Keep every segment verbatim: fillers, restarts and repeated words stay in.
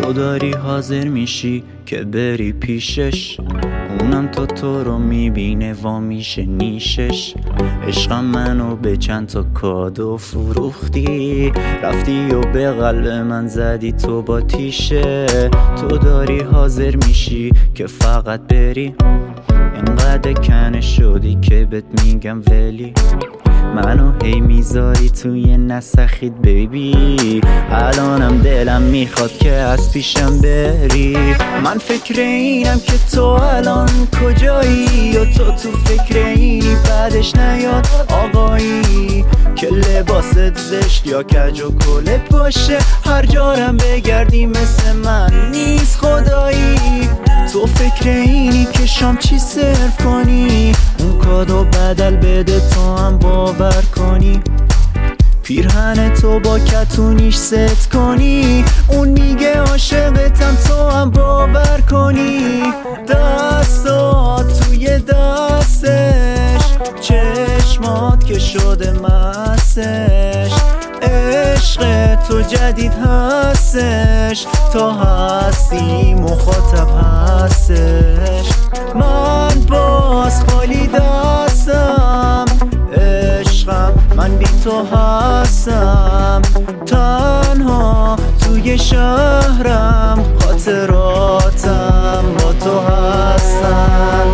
تو داری حاضر میشی که بری پیشش، اونم تو تو رو میبینه و میشه نیشش. عشقم منو به چند تا کادو فروختی، رفتی و به قلب من زدی تو با تیشه. تو داری حاضر میشی که فقط بری، انقدر کنه شدی که بهت میگم ولی منو هی میذاری توی نسخید بیبی. الانم دلم میخواد که از پیشم بری. من فکر اینم که تو الان کجایی و تو تو فکر اینی بعدش نیاد آقایی که لباست زشت یا کج و کله باشه، هر جارم بگردی مثل من نیست خدایی. تو فکر اینی که شام چی سرو کنی، اون کادو بدل بده تو هم باور کنی. پیرهن تو با کتونیش ست کنی، اون میگه عاشقتم تو هم باور کنی. دستات توی دستش، چشمات که شده مستش، عشق تو جدید هستش، تا هستی مخاطب هستش. من باز خالی دستم، عشقم من بی تو هستم، تنها توی شهرم، خاطراتم با تو هستم.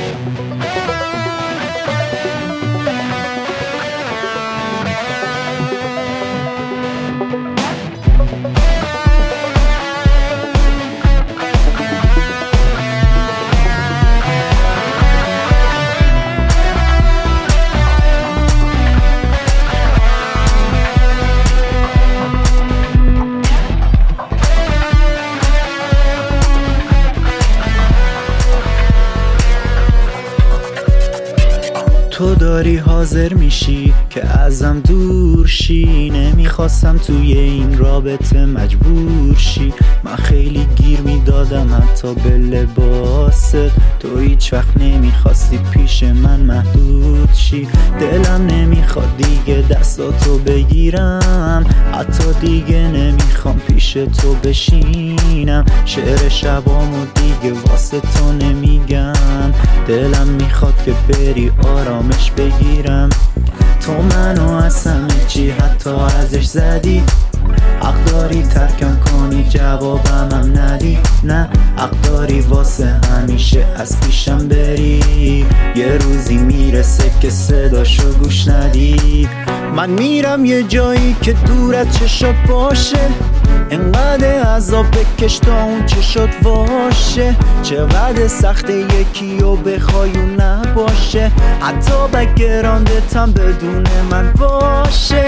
تو داری حاضر میشی که ازم دور شی، نمیخواستم توی این رابطه مجبور شی. من خیلی گیر میدادم حتی به لباست، تو هیچ وقت نمیخواستی پیش من محدود شی. دلم نمیخواد دیگه دستاتو بگیرم، حتی دیگه نمیخوام پیش تو بشینم. شعر شبامو دیگه واسه تو نمیگم، دلم میخواد که بری آرامش بگیرم. تو منو از همه چی حتی ازش زدی، حق داری ترکم کنی جوابم هم ندی. نه حق داری واسه همیشه از پیشم بری، یه روزی میرسه که صداشو گوش ندی. من میرم یه جایی که دور از چشات باشه، انقدر عذاب بکش تا اون چشات واشه. چقدر سخته یکی و بخوای اون نباشه، حتی بگراندتم بدون من باشه.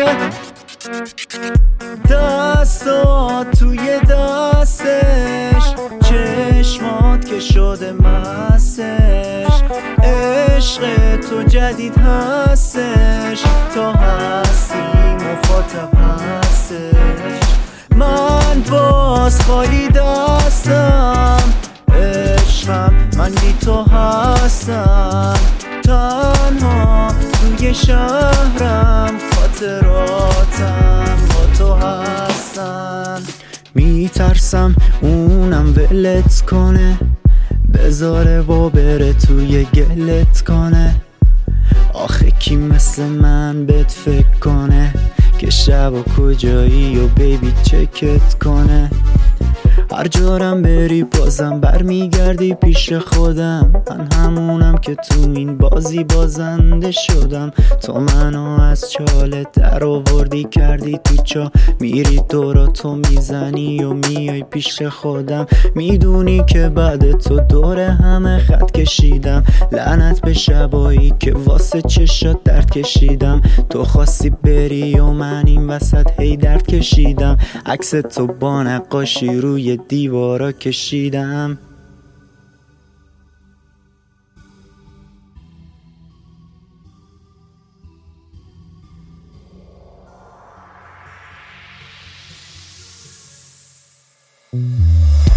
دستات توی دستش، چشمات که شده مستش، عشق تو جدید هستش، تا هستی مخاطب هستش. من باز خالی دستم، عشقم من بی تو هستم، تنها توی شهرم، خاطراتم با تو هستن. میترسم اونم ولت کنه، بذاره و بره توی گلت کنه. آخه کی مثل من بهت فکر کنه که شب و کجایی و بیبی چکت کنه. هر جارم بری بازم برمیگردی پیش خودم، من همونم که تو این بازی بازنده شدم. تو منو از چاله در آوردی کردی تو چا، میری دورا تو میزنی و میای پیش خودم. میدونی که بعد تو دور همه خط کشیدم، لعنت به شبایی که واسه چشات درد کشیدم. تو خواستی بری و من این وسط هی درد کشیدم، عکس تو با نقاشی روی دیوارا کشیدم.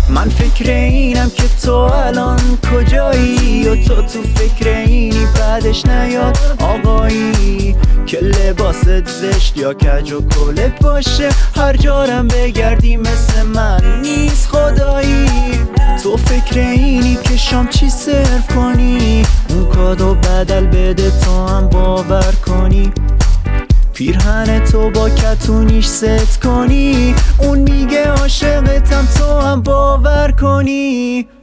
من فکر اینم که تو الان کجایی و تو تو فکر اینی بعدش نیاد آقایی که لباست زشت یا کج و کله باشه هر جارم بگردی مثل من نیست خدایی تو فکر اینی که شام چی سرو کنی اون کادو بدل بده تا هم باور کنی پیرهن تو با کتونیش ست کنی اون میگه عاشقتم تو هم باور کنی